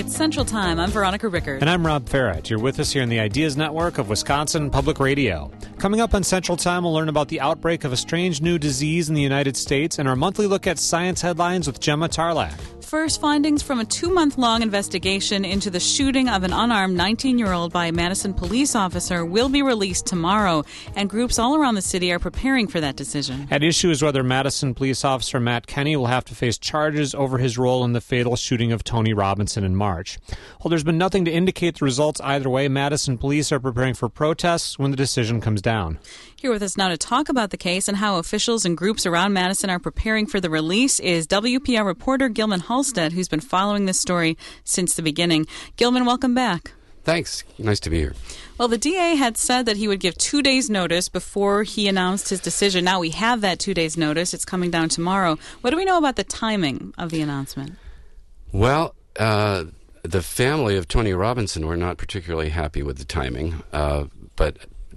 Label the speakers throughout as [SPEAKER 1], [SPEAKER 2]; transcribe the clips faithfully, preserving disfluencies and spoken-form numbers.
[SPEAKER 1] It's Central Time. I'm Veronica Rickard.
[SPEAKER 2] And I'm Rob Farrett. You're with us here in the Ideas Network of Wisconsin Public Radio. Coming up on Central Time, we'll learn about the outbreak of a strange new disease in the United States and our monthly look at science headlines with Gemma Tarlack.
[SPEAKER 1] First, findings from a two-month-long investigation into the shooting of an unarmed nineteen-year-old by a Madison police officer will be released tomorrow, and groups all around the city are preparing for that decision.
[SPEAKER 2] At issue is whether Madison police officer Matt Kenney will have to face charges over his role in the fatal shooting of Tony Robinson in March. Well, there's been nothing to indicate the results either way. Madison police are preparing for protests when the decision comes down.
[SPEAKER 1] Here with us now to talk about the case and how officials and groups around Madison are preparing for the release is W P R reporter Gilman Halstead, who's been following this story since the beginning. Gilman, welcome back.
[SPEAKER 3] Thanks. Nice to be here.
[SPEAKER 1] Well, the D A had said that he would give two days' notice before he announced his decision. Now we have that two days' notice. It's coming down tomorrow. What do we know about the timing of the announcement?
[SPEAKER 3] Well, uh, the family of Tony Robinson were not particularly happy with the timing, uh, but...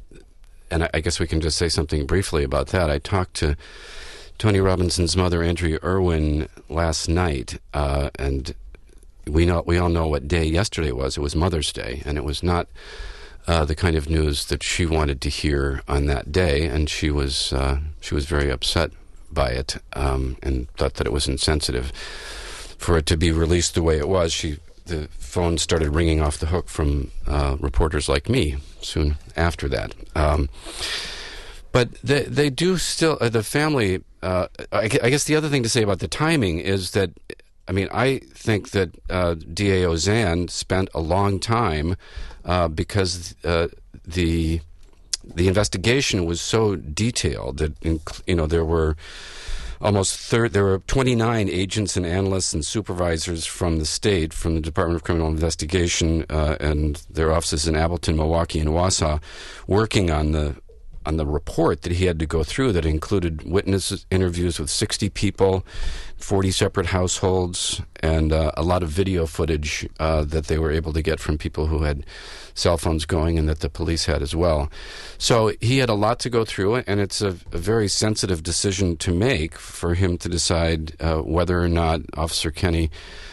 [SPEAKER 3] And I guess we can just say something briefly about that. I talked to Tony Robinson's mother, Andrea Irwin, last night, uh, and we know we all know what day yesterday was. It was Mother's Day, and it was not uh, the kind of news that she wanted to hear on that day, and she was uh, she was very upset by it um, and thought that it was insensitive for it to be released the way it was. She the phone started ringing off the hook from uh, reporters like me soon after that. Um, but they, they do still, uh, the family, uh, I, I guess the other thing to say about the timing is that, I mean, I think that uh, D A Ozanne spent a long time uh, because uh, the the investigation was so detailed that, you know, there were almost third, there were twenty-nine agents and analysts and supervisors from the state, from the Department of Criminal Investigation uh, and their offices in Appleton, Milwaukee, and Wausau, working on the on the report that he had to go through that included witness interviews with sixty people, forty separate households, and uh, a lot of video footage uh, that they were able to get from people who had cell phones going and that the police had as well. So he had a lot to go through, and it's a, a very sensitive decision to make for him to decide uh, whether or not Officer Kenney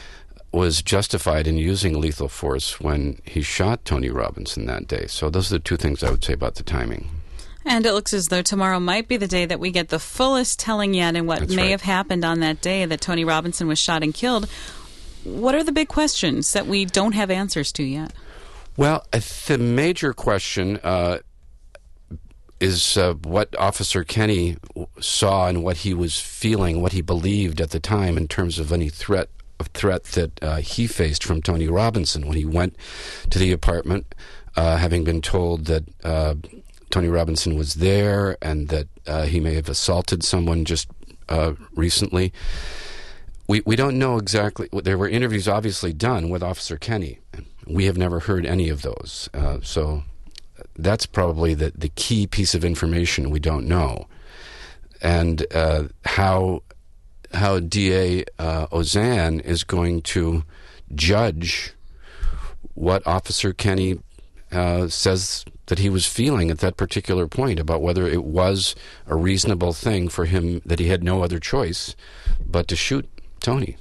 [SPEAKER 3] was justified in using lethal force when he shot Tony Robinson that day. So those are the two things I would say about the timing.
[SPEAKER 1] And it looks as though tomorrow might be the day that we get the fullest telling yet in what
[SPEAKER 3] That's
[SPEAKER 1] may
[SPEAKER 3] right.
[SPEAKER 1] have happened on that day that Tony Robinson was shot and killed. What are the big questions that we don't have answers to yet?
[SPEAKER 3] Well, the major question uh, is uh, what Officer Kenney saw and what he was feeling, what he believed at the time in terms of any threat of threat that uh, he faced from Tony Robinson when he went to the apartment, uh, having been told that uh, Tony Robinson was there and that uh, he may have assaulted someone just uh, recently. We we don't know exactly. There were interviews obviously done with Officer Kenney. We have never heard any of those. Uh, so that's probably the, the key piece of information we don't know. And uh, how how D A uh, Ozanne is going to judge what Officer Kenney uh, says that he was feeling at that particular point about whether it was a reasonable thing for him, that he had no other choice but to shoot Tony.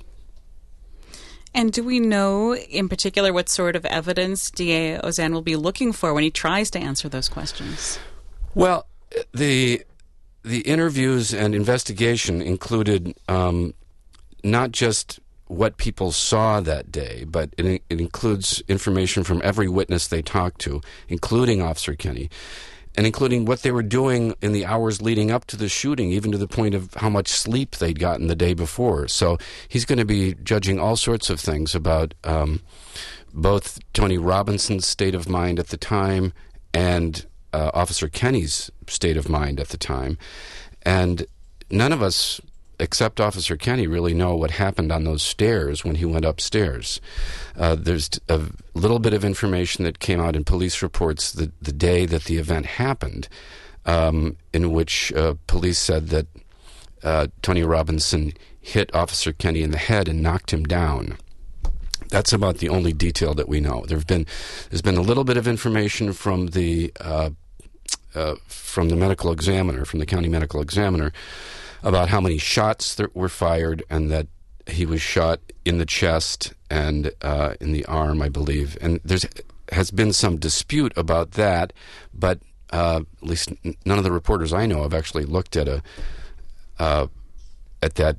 [SPEAKER 1] And do we know in particular what sort of evidence D A Ozanne will be looking for when he tries to answer those questions?
[SPEAKER 3] Well, the the interviews and investigation included um, not just what people saw that day, but it, it includes information from every witness they talked to, including Officer Kenney, and including what they were doing in the hours leading up to the shooting, even to the point of how much sleep they'd gotten the day before. So he's going to be judging all sorts of things about um, both Tony Robinson's state of mind at the time and uh, Officer Kenney's state of mind at the time. And none of us, except Officer Kenney, really know what happened on those stairs when he went upstairs. Uh, there's a little bit of information that came out in police reports the, the day that the event happened, um, in which uh, police said that uh, Tony Robinson hit Officer Kenney in the head and knocked him down. That's about the only detail that we know. There've been, there's been a little bit of information from the uh, uh, from the medical examiner, from the county medical examiner, about how many shots that were fired and that he was shot in the chest and uh, in the arm, I believe. And there's has been some dispute about that, but uh, at least n- none of the reporters I know have actually looked at a uh, at that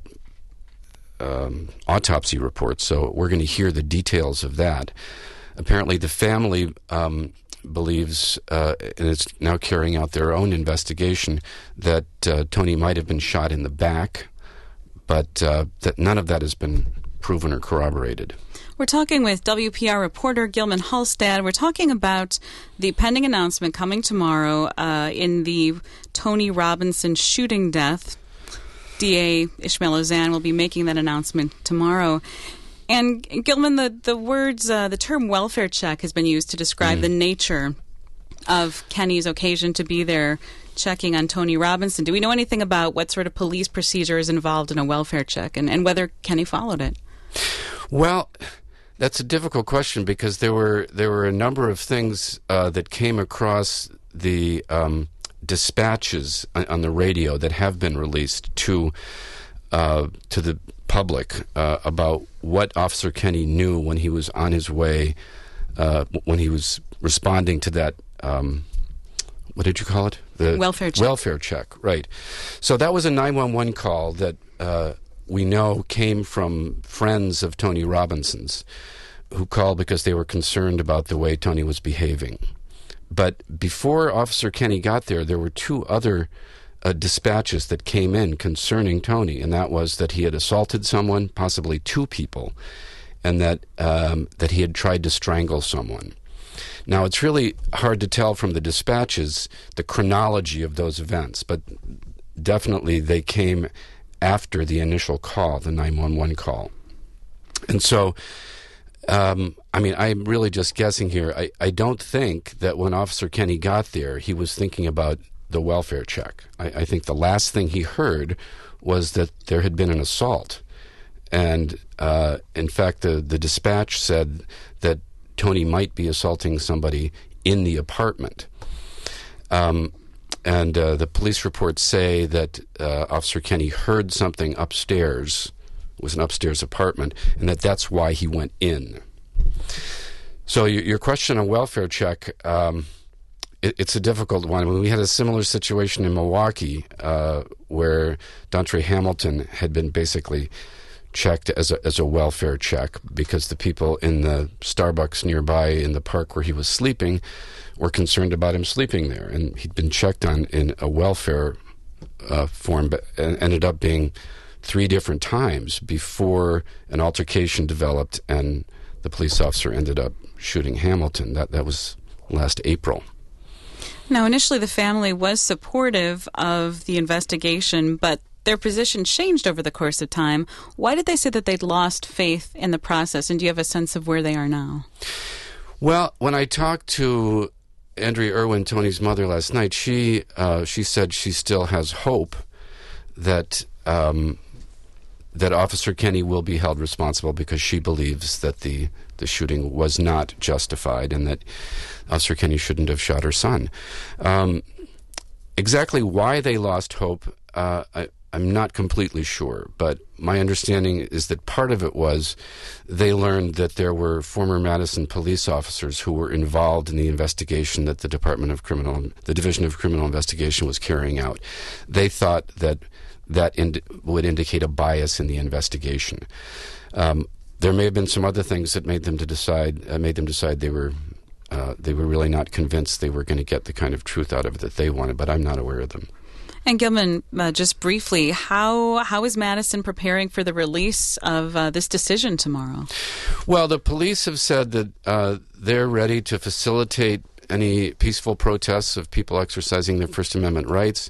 [SPEAKER 3] um, autopsy report. So we're going to hear the details of that. Apparently, the family um, believes, uh, and is now carrying out their own investigation, that uh, Tony might have been shot in the back, but uh, that none of that has been proven or corroborated.
[SPEAKER 1] We're talking with W P R reporter Gilman Halstad. We're talking about the pending announcement coming tomorrow uh, in the Tony Robinson shooting death. D A Ishmael Auzenne will be making that announcement tomorrow. And Gilman, the, the words, uh, the term welfare check has been used to describe mm. the nature of Kenny's occasion to be there checking on Tony Robinson. Do we know anything about what sort of police procedure is involved in a welfare check and, and whether Kenny followed it?
[SPEAKER 3] Well, that's a difficult question because there were there were a number of things uh, that came across the um, dispatches on, on the radio that have been released to uh, to the public uh, about what Officer Kenny knew when he was on his way, uh, when he was responding to that. Um, what did you call it? The
[SPEAKER 1] welfare check.
[SPEAKER 3] Welfare check, right. So that was a nine one one call that uh, we know came from friends of Tony Robinson's who called because they were concerned about the way Tony was behaving. But before Officer Kenny got there, there were two other uh, dispatches that came in concerning Tony, and that was that he had assaulted someone, possibly two people, and that um, that he had tried to strangle someone. Now, it's really hard to tell from the dispatches the chronology of those events, but definitely they came after the initial call, the nine one one call. And so, um, I mean, I'm really just guessing here. I, I don't think that when Officer Kenny got there, he was thinking about the welfare check. I, I think the last thing he heard was that there had been an assault. And, uh, in fact, the, the dispatch said that Tony might be assaulting somebody in the apartment. Um, and uh, the police reports say that uh, Officer Kenny heard something upstairs, it was an upstairs apartment, and that that's why he went in. So your, your question on welfare check, um, it, it's a difficult one. I mean, we had a similar situation in Milwaukee uh, where Dontre Hamilton had been basically checked as a as a welfare check because the people in the Starbucks nearby in the park where he was sleeping were concerned about him sleeping there, and he'd been checked on in a welfare uh, form, but ended up being three different times before an altercation developed, and the police officer ended up shooting Hamilton. That that was last April.
[SPEAKER 1] Now, initially, the family was supportive of the investigation, but their position changed over the course of time. Why did they say that they'd lost faith in the process, and do you have a sense of where they are now?
[SPEAKER 3] Well, when I talked to Andrea Irwin, Tony's mother, last night, she uh, she said she still has hope that um, that Officer Kenny will be held responsible because she believes that the, the shooting was not justified and that Officer Kenny shouldn't have shot her son. Um, exactly why they lost hope, uh, I, I'm not completely sure, but my understanding is that part of it was they learned that there were former Madison police officers who were involved in the investigation that the Department of Criminal, the Division of Criminal Investigation was carrying out. They thought that that ind- would indicate a bias in the investigation. Um, there may have been some other things that made them to decide, uh, made them decide they were uh, they were really not convinced they were going to get the kind of truth out of it that they wanted, but I'm not aware of them.
[SPEAKER 1] And Gilman, uh, just briefly, how how is Madison preparing for the release of uh, this decision tomorrow?
[SPEAKER 3] Well, the police have said that uh, they're ready to facilitate any peaceful protests of people exercising their First Amendment rights.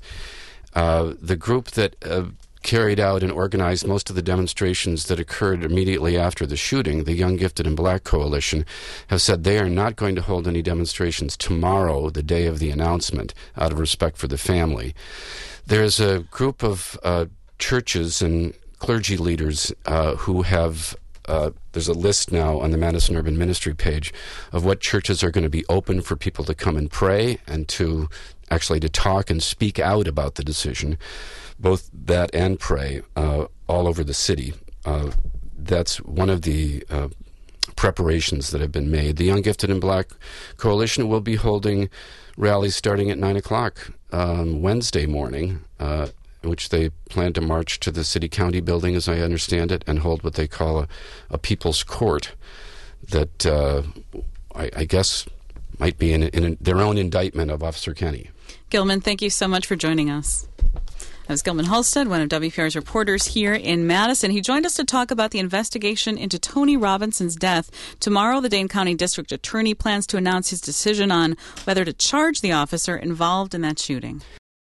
[SPEAKER 3] Uh, the group that uh, carried out and organized most of the demonstrations that occurred immediately after the shooting, the Young, Gifted, and Black Coalition, have said they are not going to hold any demonstrations tomorrow, the day of the announcement, out of respect for the family. There's a group of uh, churches and clergy leaders uh, who have Uh, there's a list now on the Madison Urban Ministry page of what churches are going to be open for people to come and pray and to actually to talk and speak out about the decision, both that and pray, uh, all over the city. Uh, that's one of the uh, preparations that have been made. The Young Gifted and Black Coalition will be holding rallies starting at nine o'clock um, Wednesday morning, uh, in which they plan to march to the city-county building, as I understand it, and hold what they call a, a people's court that uh, I, I guess might be in, in their own indictment of Officer Kenney.
[SPEAKER 1] Gilman, thank you so much for joining us. That was Gilman Halstead, one of W P R's reporters here in Madison. He joined us to talk about the investigation into Tony Robinson's death. Tomorrow, the Dane County District Attorney plans to announce his decision on whether to charge the officer involved in that shooting.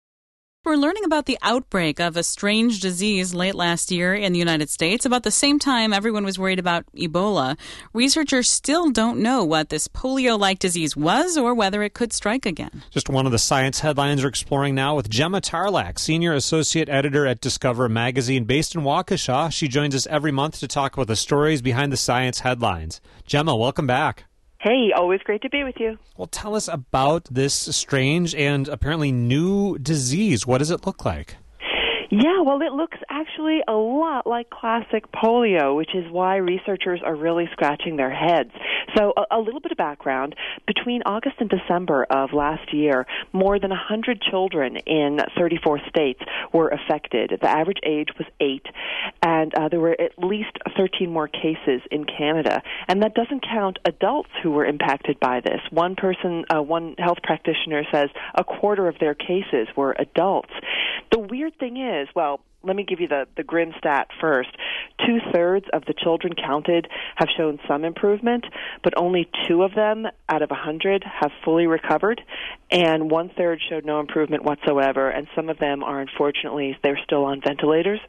[SPEAKER 1] We're learning about the outbreak of a strange disease late last year in the United States. About the same time everyone was worried about Ebola, researchers still don't know what this polio-like disease was or whether it could strike again.
[SPEAKER 2] Just one of the science headlines we're exploring now with Gemma Tarlak, Senior Associate Editor at Discover Magazine based in Waukesha. She joins us every month to talk about the stories behind the science headlines. Gemma, welcome back.
[SPEAKER 4] Hey, always great to be with you.
[SPEAKER 2] Well, tell us about this strange and apparently new disease. What does it look like?
[SPEAKER 4] Yeah, well, it looks actually a lot like classic polio, which is why researchers are really scratching their heads. So a, a little bit of background. Between August and December of last year, more than one hundred children in thirty-four states were affected. The average age was eight, and uh, there were at least thirteen more cases in Canada. And that doesn't count adults who were impacted by this. One person, uh, one health practitioner says a quarter of their cases were adults. The weird thing is, well, let me give you the, the grim stat first. Two-thirds of the children counted have shown some improvement, but only two of them out of one hundred have fully recovered, and one-third showed no improvement whatsoever, and some of them are, unfortunately, they're still on ventilators.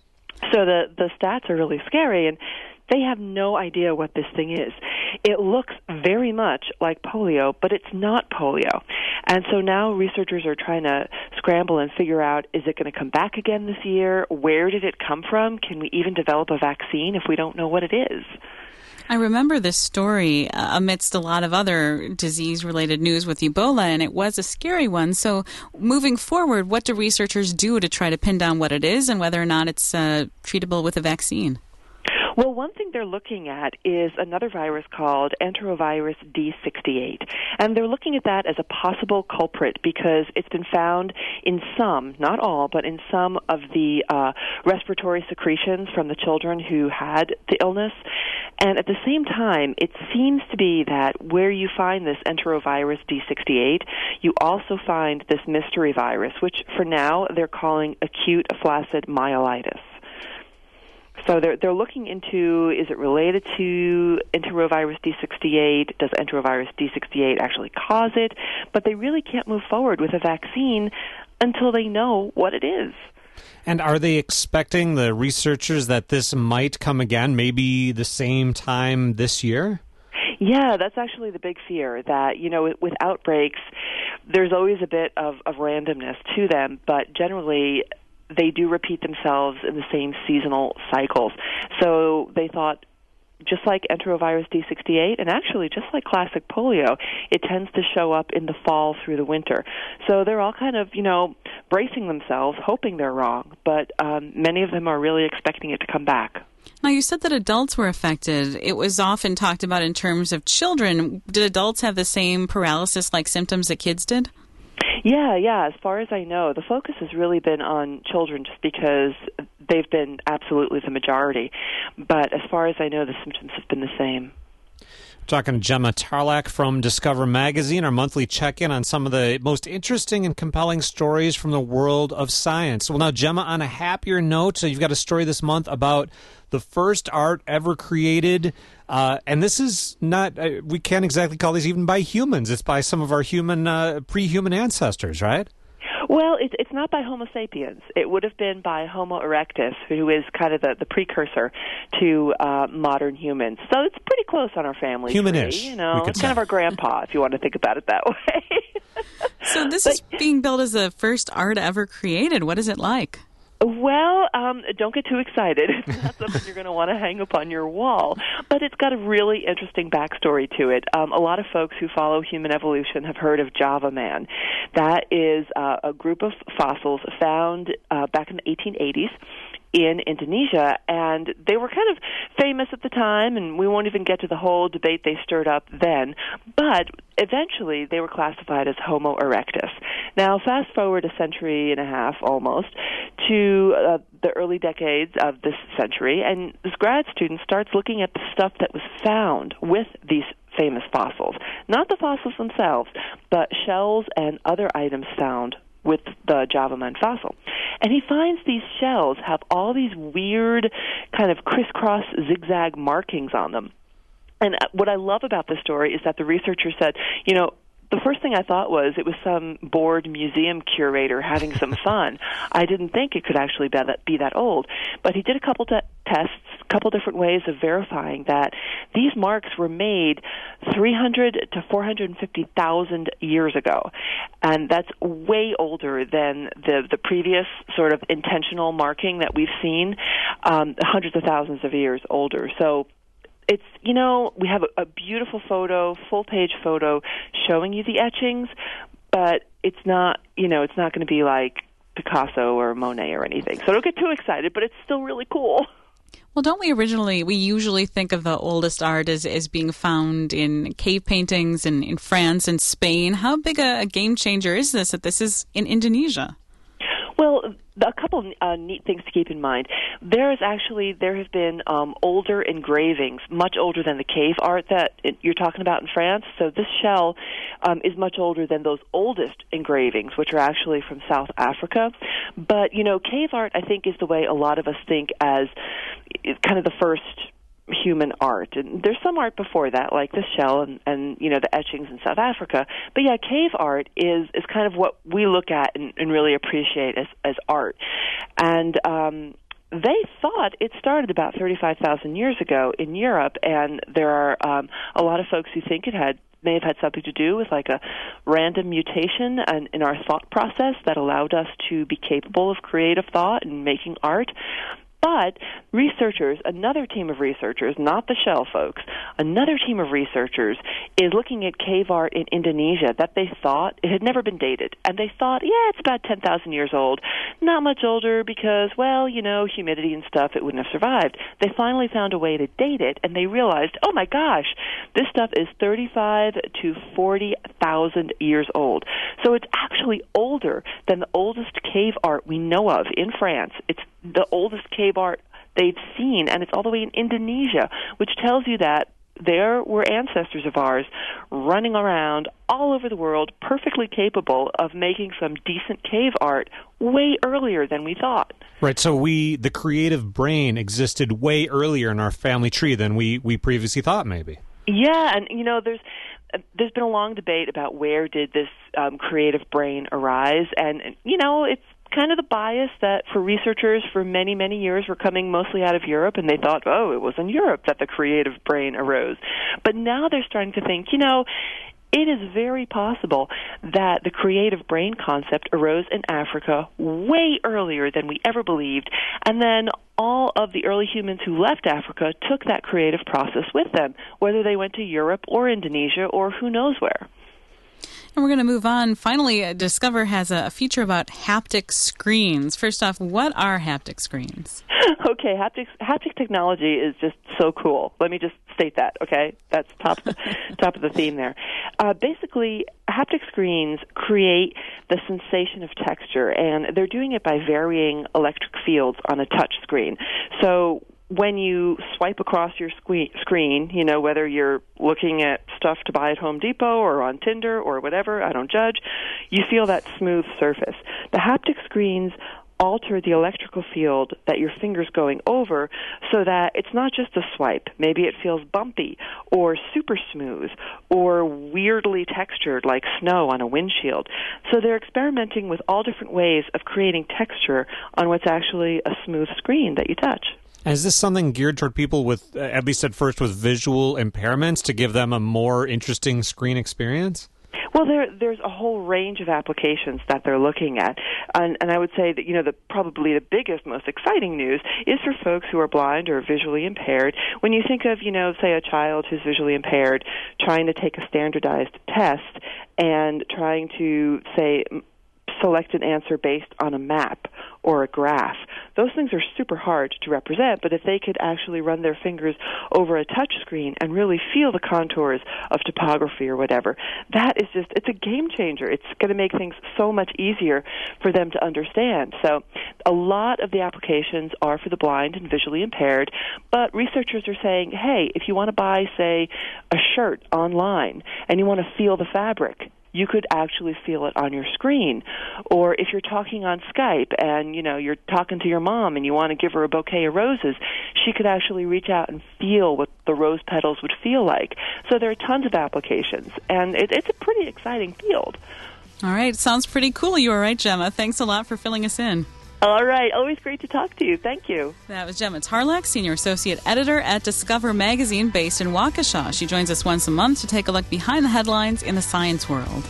[SPEAKER 4] So the, the stats are really scary, and they have no idea what this thing is. It looks very much like polio, but it's not polio. And so now researchers are trying to scramble and figure out, is it going to come back again this year? Where did it come from? Can we even develop a vaccine if we don't know what it is?
[SPEAKER 1] I remember this story uh, amidst a lot of other disease-related news with Ebola, and it was a scary one. So moving forward, what do researchers do to try to pin down what it is and whether or not it's uh, treatable with a vaccine?
[SPEAKER 4] Well, one thing they're looking at is another virus called enterovirus D sixty-eight. And they're looking at that as a possible culprit because it's been found in some, not all, but in some of the uh, respiratory secretions from the children who had the illness. And at the same time, it seems to be that where you find this enterovirus D sixty-eight, you also find this mystery virus, which for now they're calling acute flaccid myelitis. So they're they're looking into, is it related to enterovirus D sixty-eight? Does enterovirus D sixty-eight actually cause it? But they really can't move forward with a vaccine until they know what it is.
[SPEAKER 2] And are they expecting, the researchers, that this might come again, maybe the same time this year?
[SPEAKER 4] Yeah, that's actually the big fear, that, you know, with outbreaks, there's always a bit of, of randomness to them, but generally they do repeat themselves in the same seasonal cycles. So they thought, just like enterovirus D sixty-eight, and actually just like classic polio, it tends to show up in the fall through the winter. So they're all kind of, you know, bracing themselves, hoping they're wrong, but um, many of them are really expecting it to come back.
[SPEAKER 1] Now, you said that adults were affected. It was often talked about in terms of children. Did adults have the same paralysis-like symptoms that kids did?
[SPEAKER 4] Yeah, yeah. As far as I know, the focus has really been on children just because they've been absolutely the majority. But as far as I know, the symptoms have been the same.
[SPEAKER 2] Talking to Gemma Tarlak from Discover Magazine, our monthly check-in on some of the most interesting and compelling stories from the world of science. Well, now, Gemma, on a happier note, so you've got a story this month about the first art ever created, uh, and this is not, uh, we can't exactly call these even by humans. It's by some of our human, uh, pre-human ancestors, right?
[SPEAKER 4] Well, it, it's not by Homo sapiens. It would have been by Homo erectus, who is kind of the, the precursor to uh, modern humans. So it's pretty close on our family
[SPEAKER 2] Humanish,
[SPEAKER 4] tree. You know, it's
[SPEAKER 2] say.
[SPEAKER 4] kind of our grandpa, if you want to think about it that way.
[SPEAKER 1] So this
[SPEAKER 4] but,
[SPEAKER 1] is being billed as the first art ever created. What is it like?
[SPEAKER 4] Well, um, don't get too excited. It's not something you're going to want to hang up on your wall. But it's got a really interesting backstory to it. Um, a lot of folks who follow human evolution have heard of Java Man. That is uh, a group of fossils found uh, back in the eighteen eighties in Indonesia, and they were kind of famous at the time, and we won't even get to the whole debate they stirred up then, but eventually they were classified as Homo erectus. Now, fast forward a century and a half almost to uh, the early decades of this century, and this grad student starts looking at the stuff that was found with these famous fossils. Not the fossils themselves, but shells and other items found with the Javaman fossil. And he finds these shells have all these weird kind of crisscross zigzag markings on them. And what I love about this story is that the researcher said, you know, the first thing I thought was it was some bored museum curator having some fun. I didn't think it could actually be that, be that old. But he did a couple de- tests, a couple different ways of verifying that these marks were made three hundred to four hundred fifty thousand years ago. And that's way older than the, the previous sort of intentional marking that we've seen, um, hundreds of thousands of years older. So it's, you know, we have a, a beautiful photo, full-page photo showing you the etchings, but it's not, you know, it's not going to be like Picasso or Monet or anything. So don't get too excited, but it's still really cool.
[SPEAKER 1] Well, don't we originally, we usually think of the oldest art as, as being found in cave paintings in, in France and Spain. How big a, a game changer is this that this is in Indonesia?
[SPEAKER 4] Well, a couple uh, neat things to keep in mind. There is actually, there have been um, older engravings, much older than the cave art that it, you're talking about in France. So this shell um, is much older than those oldest engravings, which are actually from South Africa. But, you know, cave art, I think, is the way a lot of us think as kind of the first human art. And there's some art before that, like this shell and, and you know, the etchings in South Africa. But yeah, cave art is, is kind of what we look at and, and really appreciate as, as art. And um, they thought it started about thirty-five thousand years ago in Europe, and there are um, a lot of folks who think it had may have had something to do with like a random mutation in, in our thought process that allowed us to be capable of creative thought and making art. But researchers, another team of researchers, not the shell folks, another team of researchers is looking at cave art in Indonesia that they thought, it had never been dated, and they thought, yeah, it's about ten thousand years old. Not much older because, well, you know, humidity and stuff, it wouldn't have survived. They finally found a way to date it, and they realized, oh my gosh, this stuff is thirty-five to forty thousand years old. So it's actually older than the oldest cave art we know of in France. It's the oldest cave art they've seen, and it's all the way in Indonesia, which tells you that there were ancestors of ours running around all over the world, perfectly capable of making some decent cave art way earlier than we thought.
[SPEAKER 2] Right, so we, the creative brain existed way earlier in our family tree than we, we previously thought, maybe.
[SPEAKER 4] Yeah, and, you know, there's there's been a long debate about where did this um, creative brain arise, and, you know, it's kind of the bias that for researchers for many, many years were coming mostly out of Europe, and they thought, oh, it was in Europe that the creative brain arose. But now they're starting to think, you know, it is very possible that the creative brain concept arose in Africa way earlier than we ever believed, and then all of the early humans who left Africa took that creative process with them, whether they went to Europe or Indonesia or who knows where.
[SPEAKER 1] And we're going to move on. Finally, uh, Discover has a feature about haptic screens. First off, what are haptic screens?
[SPEAKER 4] Okay, haptic, haptic technology is just so cool. Let me just state that, okay? That's top of the, top of the theme there. Uh, basically, haptic screens create the sensation of texture, and they're doing it by varying electric fields on a touch screen. So when you swipe across your sque- screen, you know, whether you're looking at stuff to buy at Home Depot or on Tinder or whatever, I don't judge, you feel that smooth surface. The haptic screens alter the electrical field that your finger's going over so that it's not just a swipe. Maybe it feels bumpy or super smooth or weirdly textured like snow on a windshield. So they're experimenting with all different ways of creating texture on what's actually a smooth screen that you touch.
[SPEAKER 2] And is this something geared toward people with, uh, at least at first, with visual impairments to give them a more interesting screen experience?
[SPEAKER 4] Well, there, there's a whole range of applications that they're looking at, and, and I would say that, you know, the probably the biggest, most exciting news is for folks who are blind or visually impaired. When you think of, you know, say a child who's visually impaired trying to take a standardized test and trying to, say, select an answer based on a map or a graph. Those things are super hard to represent, but if they could actually run their fingers over a touch screen and really feel the contours of topography or whatever, that is just, it's a game changer. It's going to make things so much easier for them to understand. So a lot of the applications are for the blind and visually impaired, but researchers are saying, hey, if you want to buy, say, a shirt online and you want to feel the fabric, you could actually feel it on your screen. Or if you're talking on Skype and, you know, you're talking to your mom and you want to give her a bouquet of roses, she could actually reach out and feel what the rose petals would feel like. So there are tons of applications, and it, it's a pretty exciting field.
[SPEAKER 1] All right. Sounds pretty cool. You were right, Gemma. Thanks a lot for filling us in.
[SPEAKER 4] All right. Always great to talk to you. Thank you.
[SPEAKER 1] That was Gemma Tarlack, Senior Associate Editor at Discover Magazine based in Waukesha. She joins us once a month to take a look behind the headlines in the science world.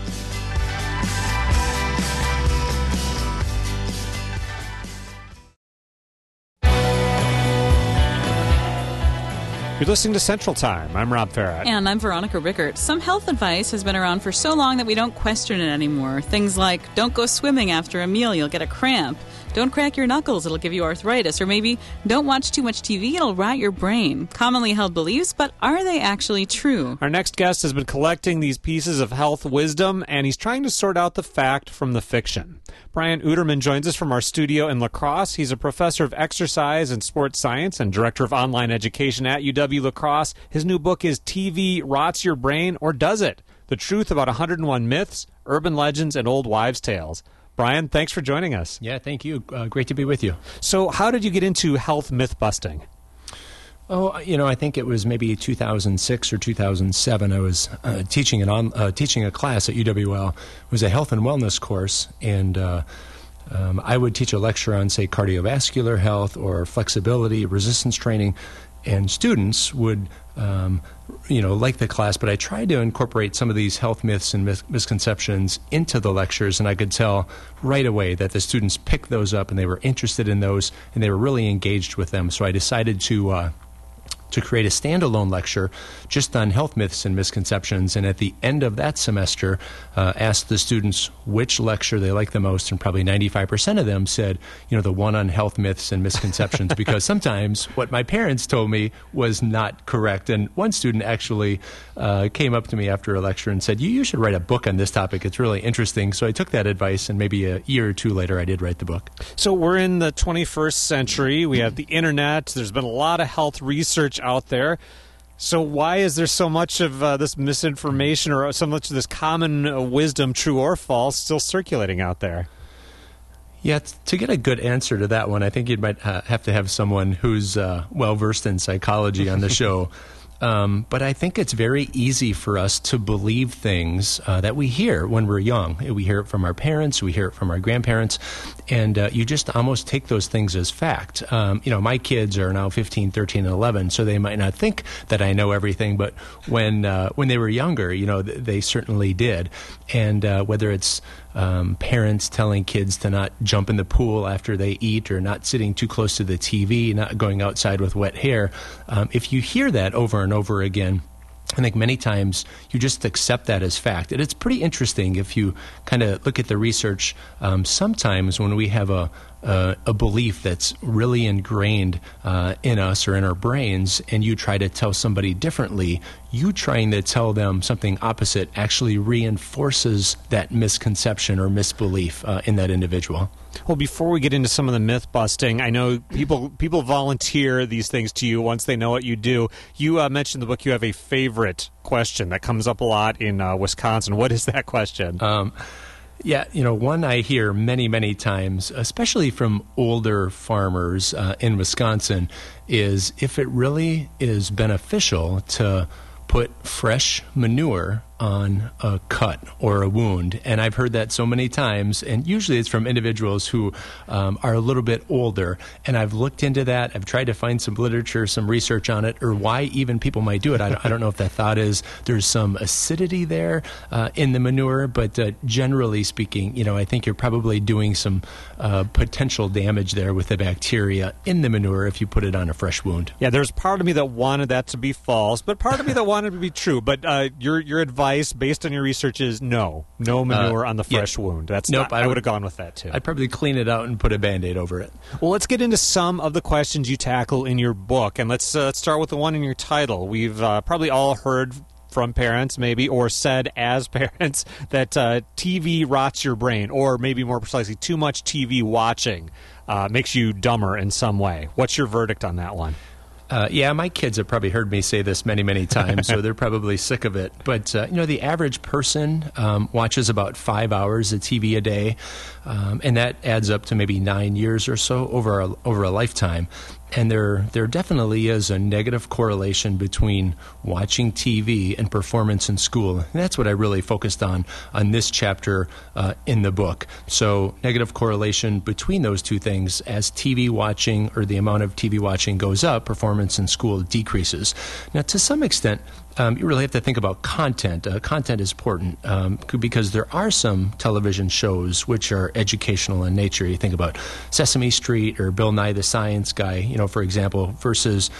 [SPEAKER 2] You're listening to Central Time. I'm Rob Farrett.
[SPEAKER 1] And I'm Veronica Rickert. Some health advice has been around for so long that we don't question it anymore. Things like, don't go swimming after a meal, you'll get a cramp. Don't crack your knuckles, it'll give you arthritis. Or maybe, don't watch too much T V, it'll rot your brain. Commonly held beliefs, but are they actually true?
[SPEAKER 2] Our next guest has been collecting these pieces of health wisdom, and he's trying to sort out the fact from the fiction. Brian Uterman joins us from our studio in La Crosse. He's a professor of exercise and sports science and director of online education at U W La Crosse. His new book is T V Rots Your Brain, or Does It? The Truth About one hundred one Myths, Urban Legends, and Old Wives' Tales. Brian, thanks for joining us.
[SPEAKER 5] Yeah, thank you. Uh, great to be with you.
[SPEAKER 2] So how did you get into health myth busting?
[SPEAKER 5] Oh, you know, I think it was maybe two thousand six or two thousand seven. I was uh, teaching an on, uh, teaching a class at U W L. It was a health and wellness course, and uh, um, I would teach a lecture on, say, cardiovascular health or flexibility, resistance training, and students would, um, you know, like the class, but I tried to incorporate some of these health myths and mis- misconceptions into the lectures, and I could tell right away that the students picked those up and they were interested in those and they were really engaged with them. So I decided to uh, to create a standalone lecture just on health myths and misconceptions, and at the end of that semester uh, asked the students which lecture they liked the most, and probably ninety-five percent of them said, you know, the one on health myths and misconceptions, because sometimes what my parents told me was not correct. And one student actually uh, came up to me after a lecture and said, you, you should write a book on this topic. It's really interesting. So I took that advice, and maybe a year or two later I did write the book.
[SPEAKER 2] So we're in the twenty-first century. We have the internet. There's been a lot of health research out there. So why is there so much of uh, this misinformation or so much of this common uh, wisdom, true or false, still circulating out there?
[SPEAKER 5] Yeah, t- to get a good answer to that one, I think you might uh, have to have someone who's uh, well-versed in psychology on the show. Um, but I think it's very easy for us to believe things uh, that we hear when we're young. We hear it from our parents, we hear it from our grandparents, and uh, you just almost take those things as fact. Um, you know, my kids are now fifteen, thirteen, and eleven, so they might not think that I know everything, but when uh, when they were younger, you know, th- they certainly did. And uh, whether it's Um, parents telling kids to not jump in the pool after they eat, or not sitting too close to the T V, not going outside with wet hair. Um, if you hear that over and over again, I think many times you just accept that as fact. And it's pretty interesting if you kind of look at the research. Um, sometimes when we have a Uh, a belief that's really ingrained uh, in us or in our brains, and you try to tell somebody differently, you trying to tell them something opposite actually reinforces that misconception or misbelief uh, in that individual.
[SPEAKER 2] Well, before we get into some of the myth busting, I know people people volunteer these things to you once they know what you do. You uh, mentioned in the book you have a favorite question that comes up a lot in uh, Wisconsin. What is that question?
[SPEAKER 5] Um, Yeah, you know, one I hear many, many times, especially from older farmers uh, in Wisconsin, is if it really is beneficial to put fresh manure on a cut or a wound. And I've heard that so many times, and usually it's from individuals who um, are a little bit older. And I've looked into that. I've tried to find some literature, some research on it, or why even people might do it. I don't, I don't know if the thought is there's some acidity there uh, in the manure, but uh, generally speaking, you know, I think you're probably doing some uh, potential damage there with the bacteria in the manure if you put it on a fresh wound.
[SPEAKER 2] Yeah, there's part of me that wanted that to be false, but part of me that wanted it to be true. But uh, your your advice advice based on your research is no, no manure uh, on the fresh yeah. wound. That's
[SPEAKER 5] nope,
[SPEAKER 2] not, I, I would have gone with that too.
[SPEAKER 5] I'd probably clean it out and put a Band-Aid over it.
[SPEAKER 2] Well, let's get into some of the questions you tackle in your book, and let's uh, let's start with the one in your title. We've uh, probably all heard from parents, maybe, or said as parents that uh, T V rots your brain, or maybe more precisely, too much T V watching uh, makes you dumber in some way. What's your verdict on that one?
[SPEAKER 5] Uh, yeah, my kids have probably heard me say this many, many times, so they're probably sick of it. But, uh, you know, the average person um, watches about five hours of T V a day, um, and that adds up to maybe nine years or so over a, over a lifetime. And there there definitely is a negative correlation between watching T V and performance in school. And that's what I really focused on on this chapter uh, in the book. So negative correlation between those two things. As T V watching or the amount of T V watching goes up, performance in school decreases. Now, to some extent, Um, you really have to think about content. Uh, content is important um, because there are some television shows which are educational in nature. You think about Sesame Street or Bill Nye the Science Guy, you know, for example, versus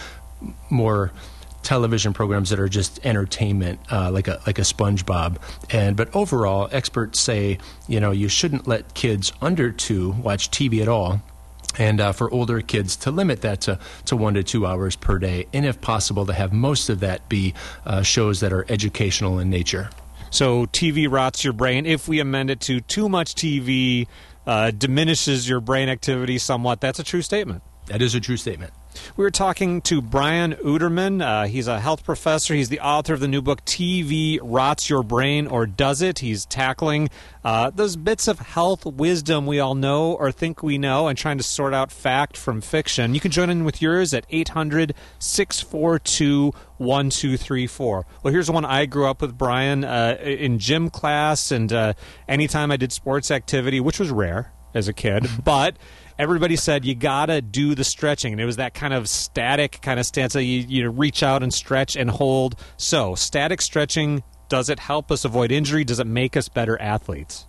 [SPEAKER 5] more television programs that are just entertainment, uh, like a like a SpongeBob. And but overall, experts say, you know, you shouldn't let kids under two watch T V at all. And uh, for older kids, to limit that to, to one to two hours per day, and if possible, to have most of that be uh, shows that are educational in nature.
[SPEAKER 2] So T V rots your brain. If we amend it to too much T V uh, diminishes your brain activity somewhat, that's a true statement.
[SPEAKER 5] That is a true statement.
[SPEAKER 2] We were talking to Brian Uterman. Uh, he's a health professor. He's the author of the new book, T V Rots Your Brain, or Does It? He's tackling uh, those bits of health wisdom we all know or think we know and trying to sort out fact from fiction. You can join in with yours at eight hundred, six four two, one two three four. Well, here's one I grew up with, Brian, uh, in gym class and uh, anytime I did sports activity, which was rare as a kid, but everybody said you gotta do the stretching, and it was that kind of static kind of stance that you, you reach out and stretch and hold. So, static stretching, does it help us avoid injury? Does it make us better athletes?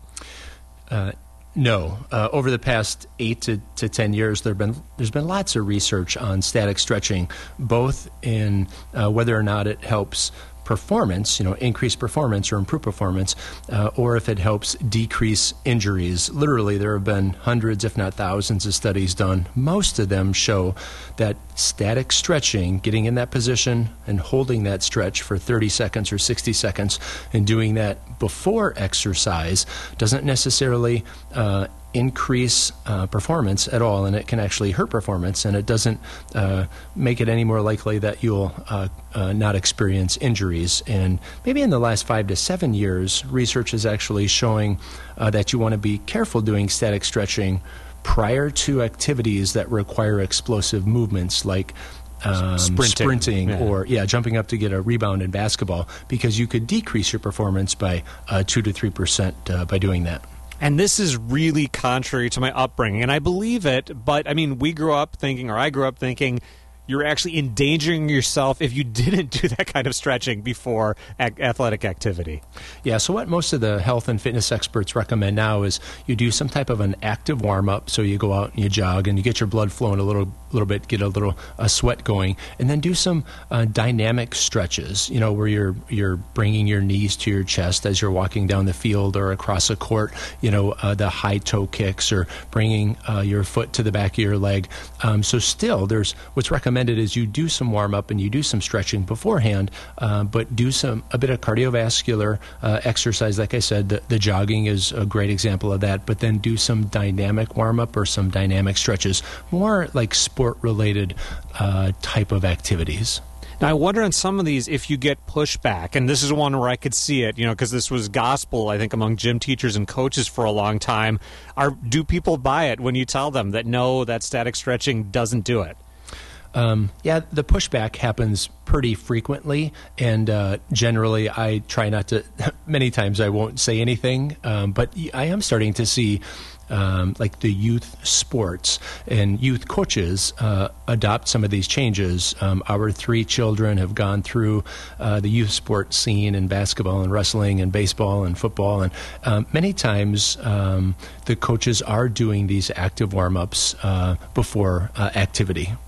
[SPEAKER 5] Uh, no. Uh, over the past eight to, to ten years, there been there's been lots of research on static stretching, both in uh, whether or not it helps performance, you know, increase performance or improve performance, uh, or if it helps decrease injuries. Literally, there have been hundreds, if not thousands, of studies done. Most of them show that static stretching, getting in that position and holding that stretch for thirty seconds or sixty seconds, and doing that before exercise doesn't necessarily uh, increase uh, performance at all, and it can actually hurt performance, and it doesn't uh, make it any more likely that you'll uh, uh, not experience injuries. And maybe in the last five to seven years, research is actually showing uh, that you want to be careful doing static stretching prior to activities that require explosive movements like Um,
[SPEAKER 2] sprinting,
[SPEAKER 5] sprinting
[SPEAKER 2] yeah.
[SPEAKER 5] or yeah, jumping up to get a rebound in basketball, because you could decrease your performance by uh, two to three percent uh, by doing that.
[SPEAKER 2] And this is really contrary to my upbringing, and I believe it, but, I mean, we grew up thinking, or I grew up thinking, you're actually endangering yourself if you didn't do that kind of stretching before a- athletic activity.
[SPEAKER 5] Yeah, so what most of the health and fitness experts recommend now is you do some type of an active warm-up, so you go out and you jog and you get your blood flowing a little little bit, get a little uh, sweat going, and then do some uh, dynamic stretches, you know, where you're you're bringing your knees to your chest as you're walking down the field or across a court, you know, uh, the high toe kicks, or bringing uh, your foot to the back of your leg. Um, so still, there's what's recommended is you do some warm-up and you do some stretching beforehand, uh, but do some a bit of cardiovascular uh, exercise. Like I said, the, the jogging is a great example of that, but then do some dynamic warm-up or some dynamic stretches, more like sport-related uh, type of activities.
[SPEAKER 2] Now, I wonder on some of these if you get pushback, and this is one where I could see it, you know, because this was gospel, I think, among gym teachers and coaches for a long time. Are do people buy it when you tell them that, no, that static stretching doesn't do it?
[SPEAKER 5] Um, yeah, the pushback happens pretty frequently, and uh, generally I try not to, many times I won't say anything, um, but I am starting to see Um, like the youth sports and youth coaches uh, adopt some of these changes. Um, our three children have gone through uh, the youth sport scene in basketball and wrestling and baseball and football, and um, many times um, the coaches are doing these active warm-ups uh, before uh, activity.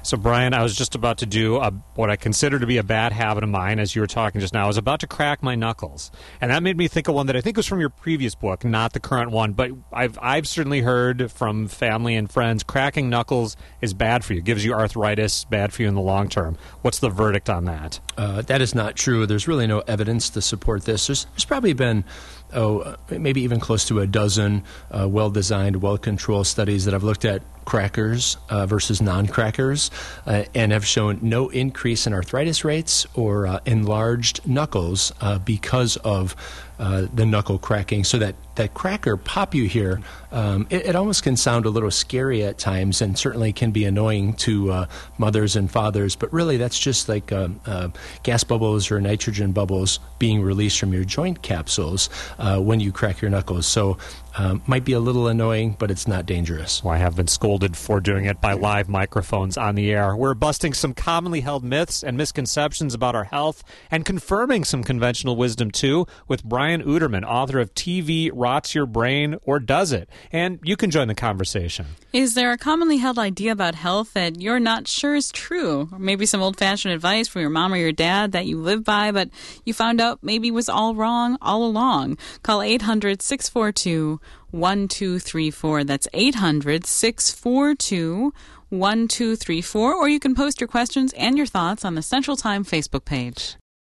[SPEAKER 2] So, Brian, I was just about to do a, what I consider to be a bad habit of mine, as you were talking just now. I was about to crack my knuckles. And that made me think of one that I think was from your previous book, not the current one. But I've, I've certainly heard from family and friends, cracking knuckles is bad for you. It gives you arthritis, bad for you in the long term. What's the verdict on that?
[SPEAKER 5] Uh, that is not true. There's really no evidence to support this. There's, there's probably been oh, maybe even close to a dozen uh, well-designed, well-controlled studies that have looked at crackers uh, versus non-crackers uh, and have shown no increase in arthritis rates or uh, enlarged knuckles uh, because of uh, the knuckle cracking. So that, that cracker pop you hear, um, it, it almost can sound a little scary at times and certainly can be annoying to uh, mothers and fathers, but really that's just like uh, uh, gas bubbles or nitrogen bubbles being released from your joint capsules uh, when you crack your knuckles. So um, might be a little annoying, but it's not dangerous.
[SPEAKER 2] Well, I have been scolded for doing it by live microphones on the air. We're busting some commonly held myths and misconceptions about our health and confirming some conventional wisdom, too, with Brian Uterman, author of T V Rots Your Brain, or Does It? And you can join the conversation.
[SPEAKER 1] Is there a commonly held idea about health that you're not sure is true? Or maybe some old-fashioned advice from your mom or your dad that you live by, but you found out maybe was all wrong all along? Call eight hundred, six four two, one two three four. That's eight hundred, six four two, one two three four. Or you can post your questions and your thoughts on the Central Time Facebook page.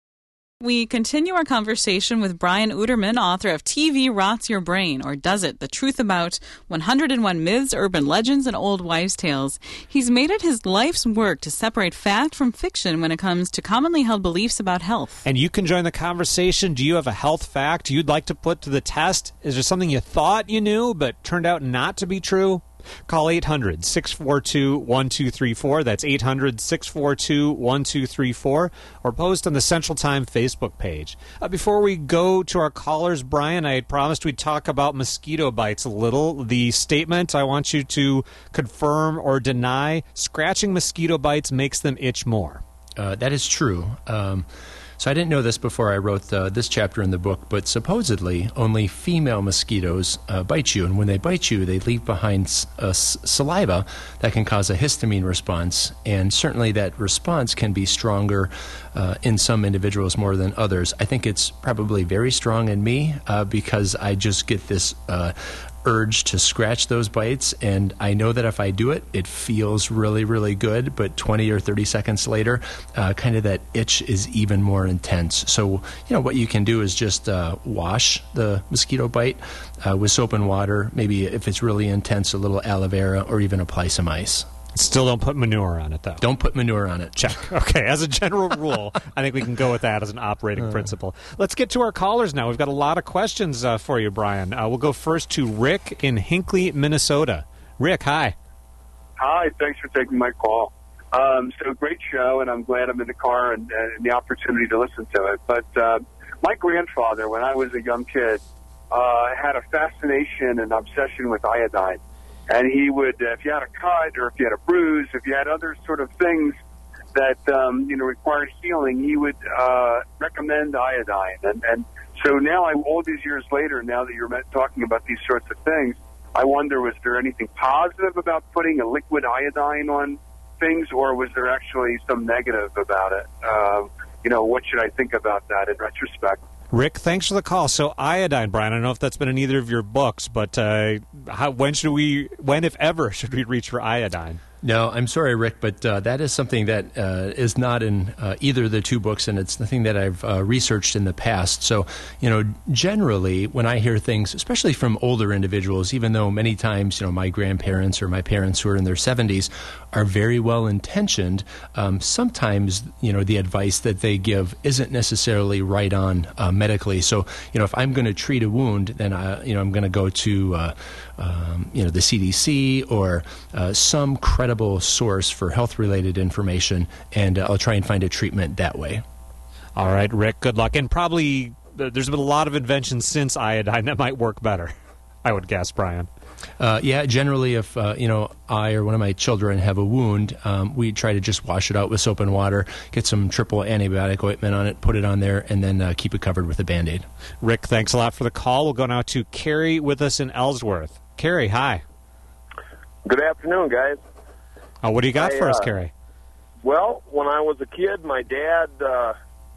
[SPEAKER 1] We continue our conversation with Brian Uterman, author of T V Rots Your Brain, or Does It? The Truth About one hundred one Myths, Urban Legends, and Old Wives' Tales. He's made it his life's work to separate fact from fiction when it comes to commonly held beliefs about health.
[SPEAKER 2] And you can join the conversation. Do you have a health fact you'd like to put to the test? Is there something you thought you knew but turned out not to be true? Call eight hundred, six four two, one two three four. That's eight hundred, six four two, one two three four. Or post on the Central Time Facebook page. Uh, before we go to our callers, Brian, I had promised we'd talk about mosquito bites a little. The statement, I want you to confirm or deny, scratching mosquito bites makes them itch more.
[SPEAKER 5] Uh, that is true. Um, so I didn't know this before I wrote uh, this chapter in the book, but supposedly only female mosquitoes uh, bite you. And when they bite you, they leave behind uh, saliva that can cause a histamine response. And certainly that response can be stronger uh, in some individuals more than others. I think it's probably very strong in me uh, because I just get this uh, urge to scratch those bites, and I know that if I do it, it feels really, really good, but twenty or thirty seconds later, uh, kind of that itch is even more intense. So, you know, what you can do is just uh, wash the mosquito bite uh, with soap and water, maybe if it's really intense, a little aloe vera, or even apply some ice.
[SPEAKER 2] Still don't put manure on it, though.
[SPEAKER 5] Don't put manure on it.
[SPEAKER 2] Check. Okay, as a general rule, I think we can go with that as an operating uh. principle. Let's get to our callers now. We've got a lot of questions uh, for you, Brian. Uh, we'll go first to Rick in Hinckley, Minnesota. Rick, hi.
[SPEAKER 6] Hi, thanks for taking my call. Um, so great show, and I'm glad I'm in the car and, and the opportunity to listen to it. But uh, my grandfather, when I was a young kid, uh, had a fascination and obsession with iodine. And he would, uh, if you had a cut or if you had a bruise, if you had other sort of things that, um, you know, required healing, he would uh, recommend iodine. And, and so now, I, all these years later, now that you're talking about these sorts of things, I wonder, was there anything positive about putting a liquid iodine on things, or was there actually some negative about it? Uh, you know, what should I think about that in retrospect?
[SPEAKER 2] Rick, thanks for the call. So iodine, Brian, I don't know if that's been in either of your books, but uh, how, when should we, when, if ever, should we reach for iodine?
[SPEAKER 5] No, I'm sorry, Rick, but uh, that is something that uh, is not in uh, either of the two books, and it's nothing that I've uh, researched in the past. So, you know, generally, when I hear things, especially from older individuals, even though many times, you know, my grandparents or my parents who are in their seventies are very well intentioned, um, sometimes, you know, the advice that they give isn't necessarily right on uh, medically. So, you know, if I'm going to treat a wound, then I, you know, I'm going to go to uh, um, you know, the C D C or uh, some credible source for health-related information, and uh, I'll try and find a treatment that way.
[SPEAKER 2] All right, Rick, good luck. And probably uh, there's been a lot of inventions since iodine that might work better, I would guess, Brian.
[SPEAKER 5] Uh, yeah, generally if, uh, you know, I or one of my children have a wound, um, we try to just wash it out with soap and water, get some triple antibiotic ointment on it, put it on there, and then uh, keep it covered with a Band-Aid.
[SPEAKER 2] Rick, thanks a lot for the call. We'll go now to Carrie with us in Ellsworth. Carrie, hi.
[SPEAKER 7] Good afternoon, guys.
[SPEAKER 2] Oh, what do you got
[SPEAKER 7] I,
[SPEAKER 2] for us,
[SPEAKER 7] uh,
[SPEAKER 2] Carrie?
[SPEAKER 7] well, when I was a kid, my dad, uh,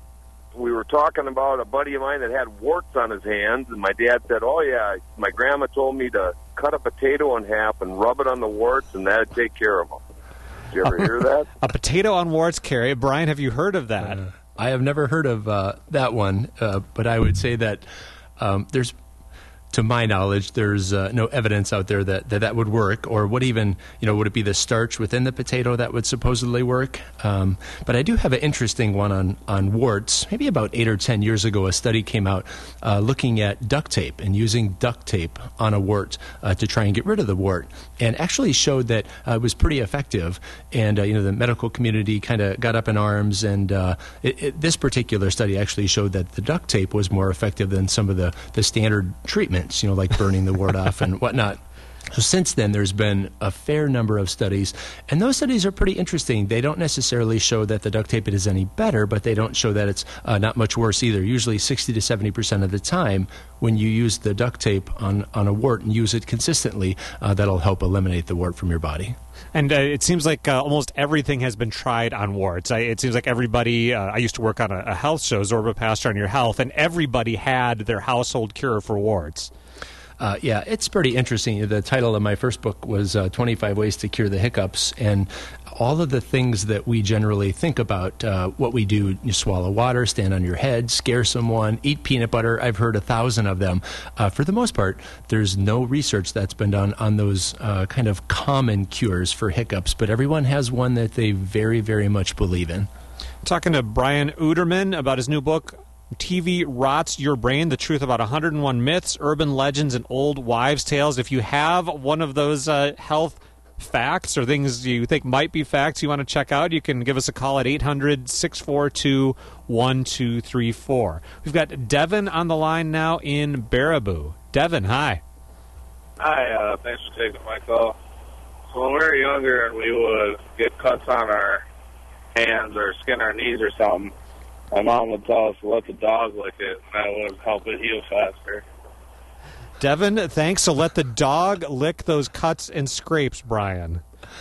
[SPEAKER 7] we were talking about a buddy of mine that had warts on his hands, and my dad said, oh, yeah, my grandma told me to cut a potato in half and rub it on the warts, and that would take care of them. Did you ever hear that?
[SPEAKER 2] A potato on warts, Carrie. Brian, have you heard of that?
[SPEAKER 5] Uh, I have never heard of uh, that one, uh, but I would say that um, there's, to my knowledge, there's uh, no evidence out there that, that that would work, or would even, you know, would it be the starch within the potato that would supposedly work? Um, but I do have an interesting one on, on warts. Maybe about eight or ten years ago, a study came out uh, looking at duct tape and using duct tape on a wart uh, to try and get rid of the wart, and actually showed that uh, it was pretty effective. And, uh, you know, the medical community kind of got up in arms, and uh, it, it, this particular study actually showed that the duct tape was more effective than some of the, the standard treatments, you know, like burning the wart off and whatnot. So since then, there's been a fair number of studies, and those studies are pretty interesting. They don't necessarily show that the duct tape is any better, but they don't show that it's uh, not much worse either. Usually sixty to seventy percent of the time, when you use the duct tape on, on a wart and use it consistently, uh, that'll help eliminate the wart from your body.
[SPEAKER 2] And uh, it seems like uh, almost everything has been tried on warts. I, it seems like everybody, uh, I used to work on a, a health show, Zorba Pastor on Your Health, and everybody had their household cure for warts.
[SPEAKER 5] Uh, yeah, it's pretty interesting. The title of my first book was uh, twenty-five Ways to Cure the Hiccups, and all of the things that we generally think about, uh, what we do, you swallow water, stand on your head, scare someone, eat peanut butter. I've heard a thousand of them. Uh, for the most part, there's no research that's been done on those uh, kind of common cures for hiccups, but everyone has one that they very, very much believe in.
[SPEAKER 2] Talking to Brian Uderman about his new book, T V Rots Your Brain, The Truth About one hundred one Myths, Urban Legends, and Old Wives' Tales. If you have one of those uh, health facts or things you think might be facts you want to check out, you can give us a call at eight hundred, six four two, one two three four. We've got Devin on the line now in Baraboo. Devin, hi.
[SPEAKER 8] Hi, uh, thanks for taking my call. So when we were younger and we would get cuts on our hands or skin our knees or something, my mom would tell us to let the dog lick it, and that would help it heal faster.
[SPEAKER 2] Devin, thanks. So let the dog lick those cuts and scrapes, Brian.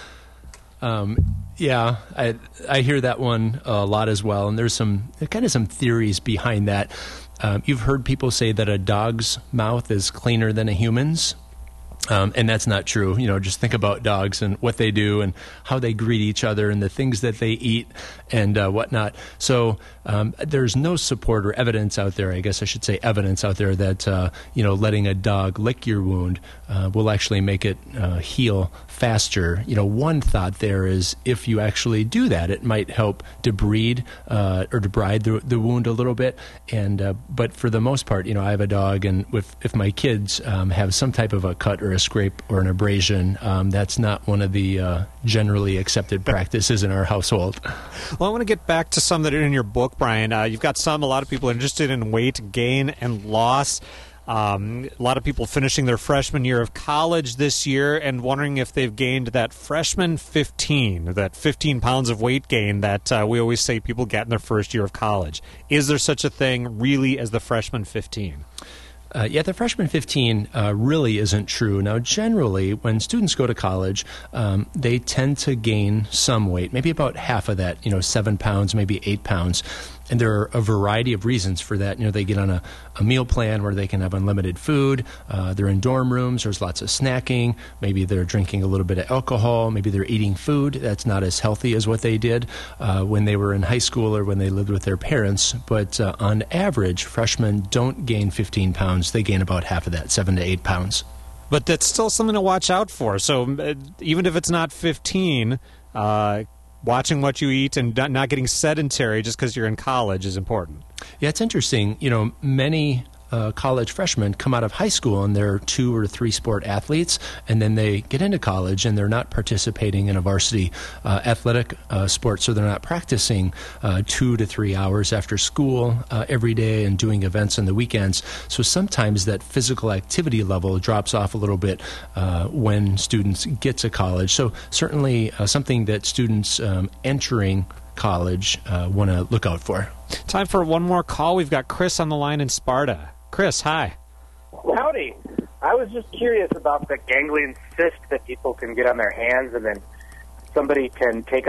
[SPEAKER 5] Um, yeah, I I hear that one a lot as well, and there's some kind of some theories behind that. Um, you've heard people say that a dog's mouth is cleaner than a human's. Um, and that's not true. You know, just think about dogs and what they do and how they greet each other and the things that they eat and uh, whatnot. So um, there's no support or evidence out there, I guess I should say evidence out there that, uh, you know, letting a dog lick your wound uh, will actually make it uh, heal faster. You know, one thought there is if you actually do that, it might help debride uh, or debride the, the wound a little bit. And uh, but for the most part, you know, I have a dog, and if, if my kids um, have some type of a cut or a scrape or an abrasion, um, that's not one of the uh, generally accepted practices in our household.
[SPEAKER 2] Well, I want to get back to some that are in your book, Brian. Uh, you've got some, a lot of people are interested in weight gain and loss. Um, a lot of people finishing their freshman year of college this year and wondering if they've gained that freshman fifteen, that fifteen pounds of weight gain that uh, we always say people get in their first year of college. Is there such a thing really as the freshman fifteen?
[SPEAKER 5] Uh, yeah, the freshman fifteen uh, really isn't true. Now, generally, when students go to college, um, they tend to gain some weight, maybe about half of that, you know, seven pounds, maybe eight pounds. And there are a variety of reasons for that. You know, they get on a, a meal plan where they can have unlimited food. Uh, they're in dorm rooms. There's lots of snacking. Maybe they're drinking a little bit of alcohol. Maybe they're eating food that's not as healthy as what they did uh, when they were in high school or when they lived with their parents. But uh, on average, freshmen don't gain fifteen pounds. They gain about half of that, seven to eight pounds.
[SPEAKER 2] But that's still something to watch out for. So uh, even if it's not fifteen, uh, watching what you eat and not getting sedentary just because you're in college is important.
[SPEAKER 5] Yeah, it's interesting. You know, many uh, college freshmen come out of high school and they're two or three sport athletes, and then they get into college and they're not participating in a varsity uh, athletic uh, sport, so they're not practicing uh, two to three hours after school uh, every day and doing events on the weekends. So sometimes that physical activity level drops off a little bit uh, when students get to college. So certainly uh, something that students um, entering college uh, want to look out for.
[SPEAKER 2] Time for one more call. We've got Chris on the line in Sparta. Chris, hi.
[SPEAKER 9] Howdy. I was just curious about the ganglion cyst that people can get on their hands, and then somebody can take a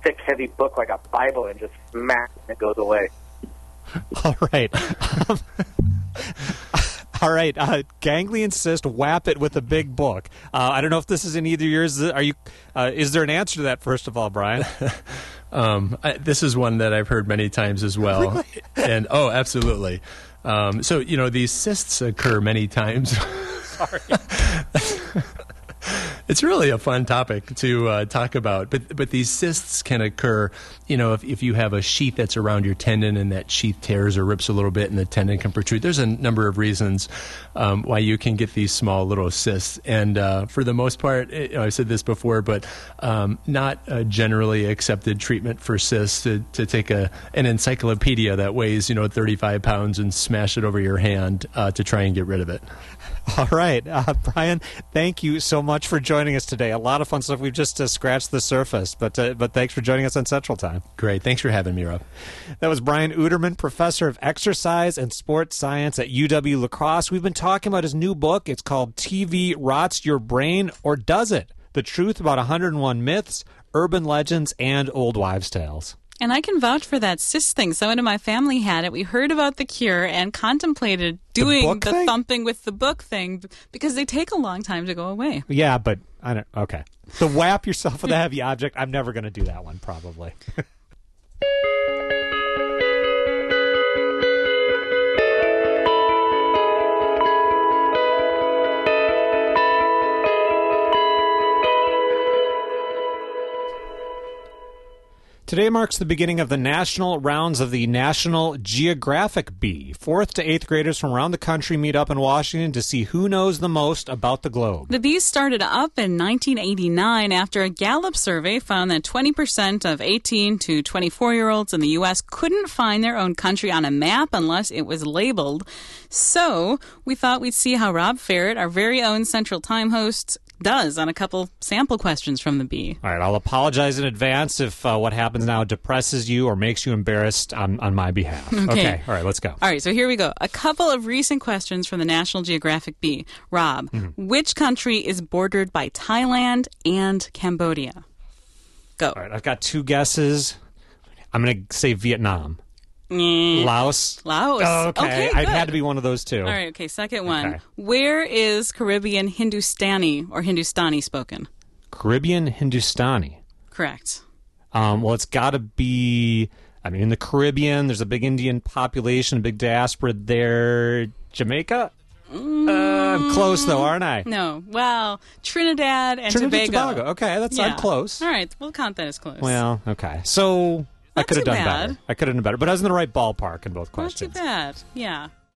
[SPEAKER 9] thick, heavy book like a Bible and just smack and it goes away.
[SPEAKER 2] All right. Um, all right. Uh, ganglion cyst, whap it with a big book. Uh, I don't know if this is in either yours. Are you? Uh, is there an answer to that, first of all, Brian?
[SPEAKER 5] um, I, this is one that I've heard many times as well.
[SPEAKER 2] Really?
[SPEAKER 5] And, oh, absolutely. Um, so, you know, these cysts occur many times.
[SPEAKER 2] Sorry.
[SPEAKER 5] It's really a fun topic to uh, talk about, but but these cysts can occur, you know, if, if you have a sheath that's around your tendon and that sheath tears or rips a little bit and the tendon can protrude. There's a number of reasons um, why you can get these small little cysts, and uh, for the most part, you know, I've said this before, but um, not a generally accepted treatment for cysts to, to take a an encyclopedia that weighs, you know, thirty-five pounds and smash it over your hand uh, to try and get rid of it.
[SPEAKER 2] All right. Uh, Brian, thank you so much for joining us today. A lot of fun stuff. We've just uh, scratched the surface, but uh, but thanks for joining us on Central Time.
[SPEAKER 5] Great. Thanks for having me, Rob.
[SPEAKER 2] That was Brian Uterman, professor of exercise and sports science at U W La Crosse. We've been talking about his new book. It's called T V Rots Your Brain, or Does It? The Truth About one hundred one Myths, Urban Legends, and Old Wives' Tales.
[SPEAKER 1] And I can vouch for that cyst thing. Someone in my family had it. We heard about the cure and contemplated doing
[SPEAKER 2] book
[SPEAKER 1] the,
[SPEAKER 2] thing?
[SPEAKER 1] thumping with the book thing because they take a long time to go away.
[SPEAKER 2] Yeah, but I don't. Okay. The whap yourself with a heavy object. I'm never going to do that one, probably. Today marks the beginning of the national rounds of the National Geographic Bee. Fourth to eighth graders from around the country meet up in Washington to see who knows the most about the globe.
[SPEAKER 1] The bees started up in nineteen eighty-nine after a Gallup survey found that twenty percent of eighteen to twenty-four-year-olds in the U S couldn't find their own country on a map unless it was labeled. So we thought we'd see how Rob Ferret, our very own Central Time host, does on a couple sample questions from the bee.
[SPEAKER 2] All right, I'll apologize in advance if uh, what happens now depresses you or makes you embarrassed on, on my behalf.
[SPEAKER 1] Okay.
[SPEAKER 2] okay, all right, let's go.
[SPEAKER 1] All right, so here we go. A couple of recent questions from the National Geographic Bee. Rob,
[SPEAKER 2] Mm-hmm.
[SPEAKER 1] which country is bordered by Thailand and Cambodia? Go.
[SPEAKER 2] All right, I've got two guesses. I'm going to say Vietnam.
[SPEAKER 1] Mm.
[SPEAKER 2] Laos.
[SPEAKER 1] Laos.
[SPEAKER 2] Oh, okay.
[SPEAKER 1] Okay,
[SPEAKER 2] It
[SPEAKER 1] good.
[SPEAKER 2] had to be one of those two.
[SPEAKER 1] All right, okay, second one.
[SPEAKER 2] Okay.
[SPEAKER 1] Where is Caribbean Hindustani or Hindustani spoken?
[SPEAKER 2] Caribbean Hindustani.
[SPEAKER 1] Correct.
[SPEAKER 2] Um, well, it's got to be, I mean, in the Caribbean, there's a big Indian population, a big diaspora there. Jamaica?
[SPEAKER 1] Mm.
[SPEAKER 2] Uh, I'm close, though, aren't I?
[SPEAKER 1] No. Well, Trinidad and
[SPEAKER 2] Trinidad
[SPEAKER 1] Tobago.
[SPEAKER 2] Tobago. Okay, that's
[SPEAKER 1] Yeah.
[SPEAKER 2] I'm close.
[SPEAKER 1] All right, we'll count that as close.
[SPEAKER 2] Well, okay. So I
[SPEAKER 1] Not
[SPEAKER 2] could have
[SPEAKER 1] too
[SPEAKER 2] done
[SPEAKER 1] bad.
[SPEAKER 2] better. I could have done better, but I was in the right ballpark in both
[SPEAKER 1] Not
[SPEAKER 2] questions.
[SPEAKER 1] too bad. Yeah.